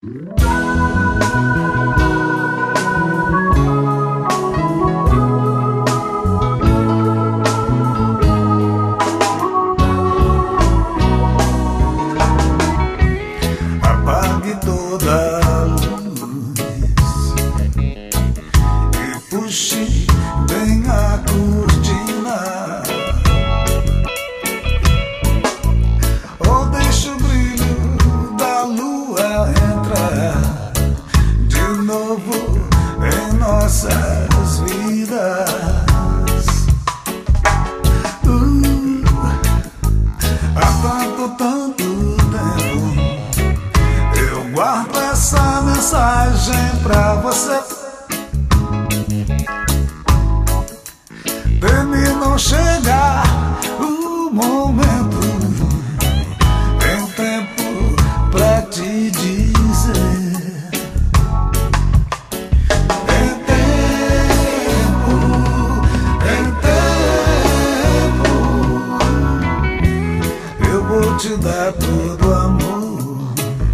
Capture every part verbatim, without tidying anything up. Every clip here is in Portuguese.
Apague toda a luz e puxe bem a cortina, ou deixe o brilho da lua entrar de novo em nossas vidas. Uh, há tanto, tanto tempo eu guardo essa mensagem pra você. Teme não chegar o momento, tem tempo pra te dizer. Tem tempo, tem tempo, eu vou te dar todo amor.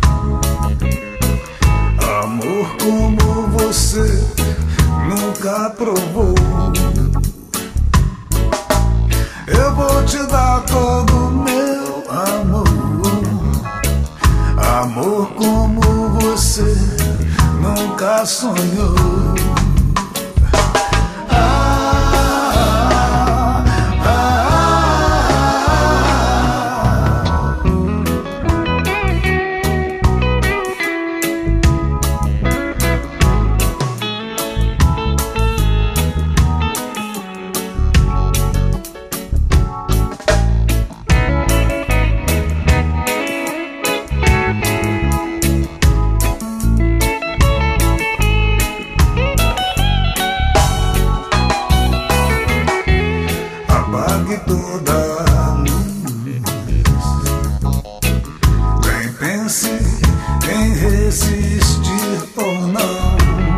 Amor como você nunca provou. Eu vou te dar todo o meu amor. Amor como você nunca sonhou. Apague toda a luz, nem pense em resistir ou não,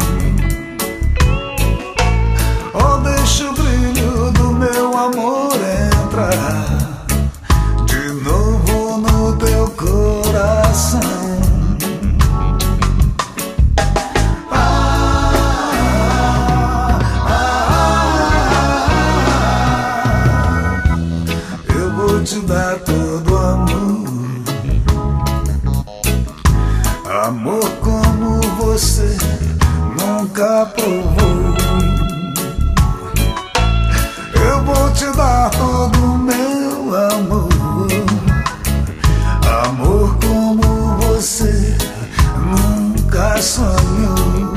ou deixe o brilho do meu amor entrar de novo no teu coração. Te dar todo amor, amor como você nunca provou. Eu vou te dar todo o meu amor, amor como você nunca sonhou.